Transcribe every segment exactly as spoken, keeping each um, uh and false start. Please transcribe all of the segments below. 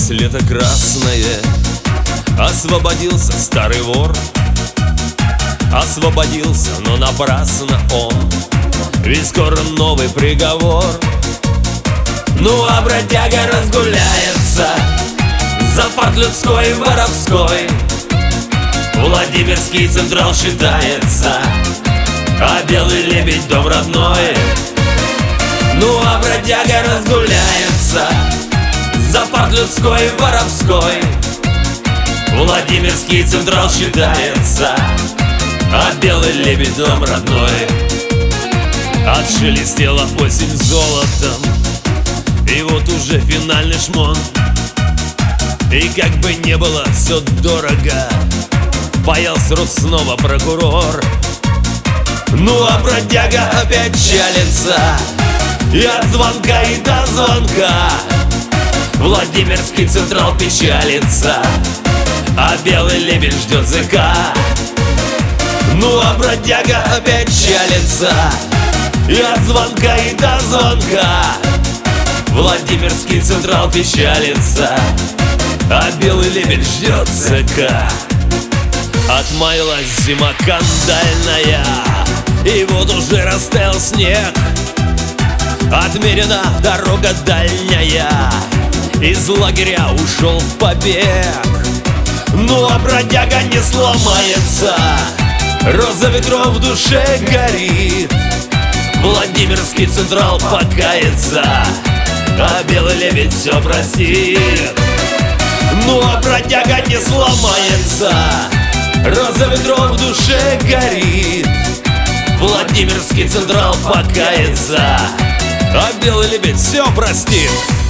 Кончилось лето красное, освободился старый вор. Освободился, но напрасно он, ведь скоро новый приговор. Ну а бродяга разгуляется за факт людской и воровской. Владимирский Централ считается, а Белый Лебедь дом родной. Ну а бродяга разгуляется за факт людской и воровской. Владимирский Централ считается, а Белый Лебедь дом родной. Отшелестела осень золотом, и вот уже финальный шмон. И как бы не было все дорого, паял срок снова прокурор. Ну а бродяга опять чалится, и от звонка и до звонка. Владимирский Централ печалится, а Белый Лебедь ждет зэка. Ну а бродяга опять чалится, и от звонка и до звонка. Владимирский Централ печалится, а Белый Лебедь ждет зэка. Отмаялась зима кандальная, и вот уже растаял снег. Отмерена дорога дальняя, из лагеря ушел в побег. Ну а бродяга не сломается, роза ветров в душе горит. Владимирский Централ покается, а Белый Лебедь все простит. Ну а бродяга не сломается, роза ветров в душе горит. Владимирский Централ покается, а Белый Лебедь все простит.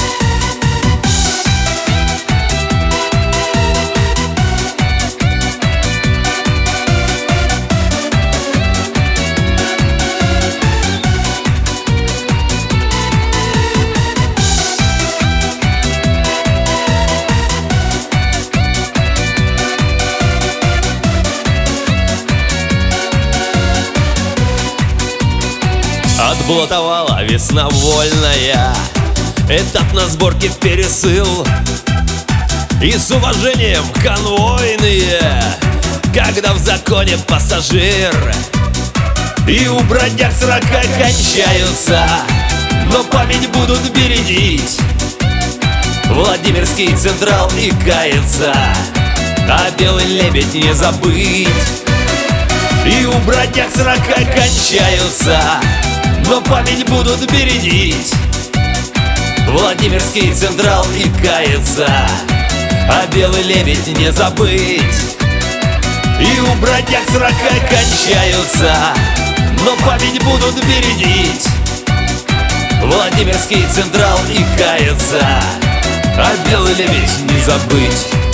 Отблатовала весна вольная, этап на сборке пересыл. И с уважением конвойные, когда в законе пассажир. И у бродяг срока кончаются, но память будут бередить. Владимирский Централ и кается, а Белый Лебедь не забыть. И у бродяг срока кончаются, но память будут бередить. Владимирский Централ и кается, а Белый Лебедь не забыть. И у бродяг срока кончаются, но память будут бередить. Владимирский Централ и кается, а Белый Лебедь не забыть.